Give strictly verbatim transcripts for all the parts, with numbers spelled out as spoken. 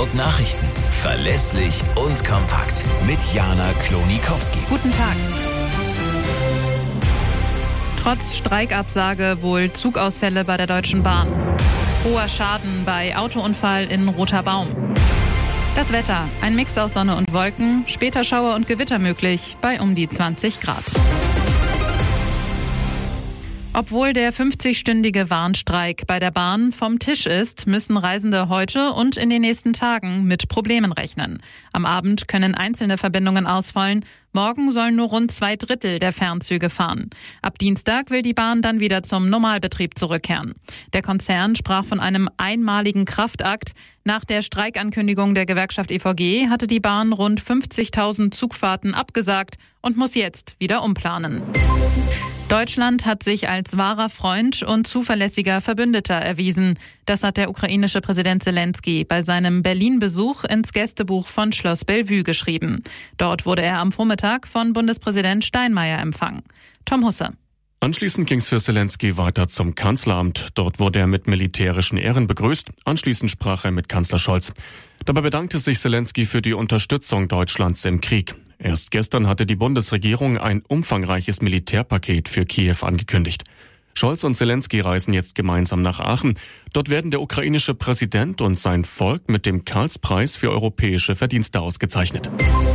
Hamburg Nachrichten. Verlässlich und kompakt. Mit Jana Klonikowski. Guten Tag. Trotz Streikabsage wohl Zugausfälle bei der Deutschen Bahn. Hoher Schaden bei Autounfall in Roter Baum. Das Wetter, ein Mix aus Sonne und Wolken, später Schauer und Gewitter möglich bei um die zwanzig Grad. Obwohl der fünfzigstündige Warnstreik bei der Bahn vom Tisch ist, müssen Reisende heute und in den nächsten Tagen mit Problemen rechnen. Am Abend können einzelne Verbindungen ausfallen. Morgen sollen nur rund zwei Drittel der Fernzüge fahren. Ab Dienstag will die Bahn dann wieder zum Normalbetrieb zurückkehren. Der Konzern sprach von einem einmaligen Kraftakt. Nach der Streikankündigung der Gewerkschaft E V G hatte die Bahn rund fünfzigtausend Zugfahrten abgesagt und muss jetzt wieder umplanen. Deutschland hat sich als wahrer Freund und zuverlässiger Verbündeter erwiesen. Das hat der ukrainische Präsident Zelensky bei seinem Berlin-Besuch ins Gästebuch von Schloss Bellevue geschrieben. Dort wurde er am Vormittag von Bundespräsident Steinmeier empfangen. Tom Husse. Anschließend ging es für Zelensky weiter zum Kanzleramt. Dort wurde er mit militärischen Ehren begrüßt. Anschließend sprach er mit Kanzler Scholz. Dabei bedankte sich Zelensky für die Unterstützung Deutschlands im Krieg. Erst gestern hatte die Bundesregierung ein umfangreiches Militärpaket für Kiew angekündigt. Scholz und Zelensky reisen jetzt gemeinsam nach Aachen. Dort werden der ukrainische Präsident und sein Volk mit dem Karlspreis für europäische Verdienste ausgezeichnet.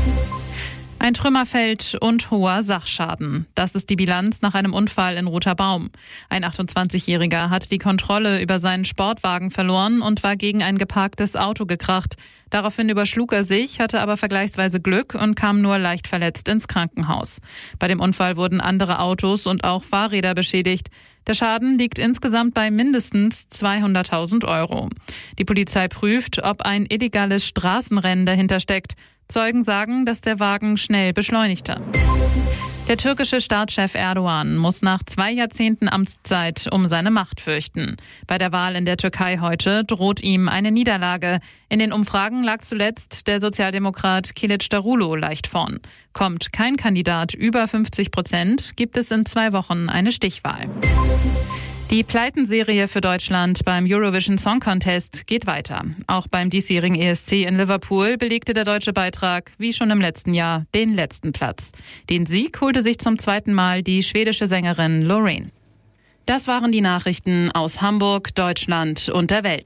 Ein Trümmerfeld und hoher Sachschaden. Das ist die Bilanz nach einem Unfall in Roter Baum. Ein achtundzwanzigjähriger hat die Kontrolle über seinen Sportwagen verloren und war gegen ein geparktes Auto gekracht. Daraufhin überschlug er sich, hatte aber vergleichsweise Glück und kam nur leicht verletzt ins Krankenhaus. Bei dem Unfall wurden andere Autos und auch Fahrräder beschädigt. Der Schaden liegt insgesamt bei mindestens zweihunderttausend Euro. Die Polizei prüft, ob ein illegales Straßenrennen dahinter steckt. Zeugen sagen, dass der Wagen schnell beschleunigte. Der türkische Staatschef Erdogan muss nach zwei Jahrzehnten Amtszeit um seine Macht fürchten. Bei der Wahl in der Türkei heute droht ihm eine Niederlage. In den Umfragen lag zuletzt der Sozialdemokrat Kılıçdaroğlu leicht vorn. Kommt kein Kandidat über fünfzig Prozent, gibt es in zwei Wochen eine Stichwahl. Die Pleitenserie für Deutschland beim Eurovision Song Contest geht weiter. Auch beim diesjährigen E S C in Liverpool belegte der deutsche Beitrag, wie schon im letzten Jahr, den letzten Platz. Den Sieg holte sich zum zweiten Mal die schwedische Sängerin Loreen. Das waren die Nachrichten aus Hamburg, Deutschland und der Welt.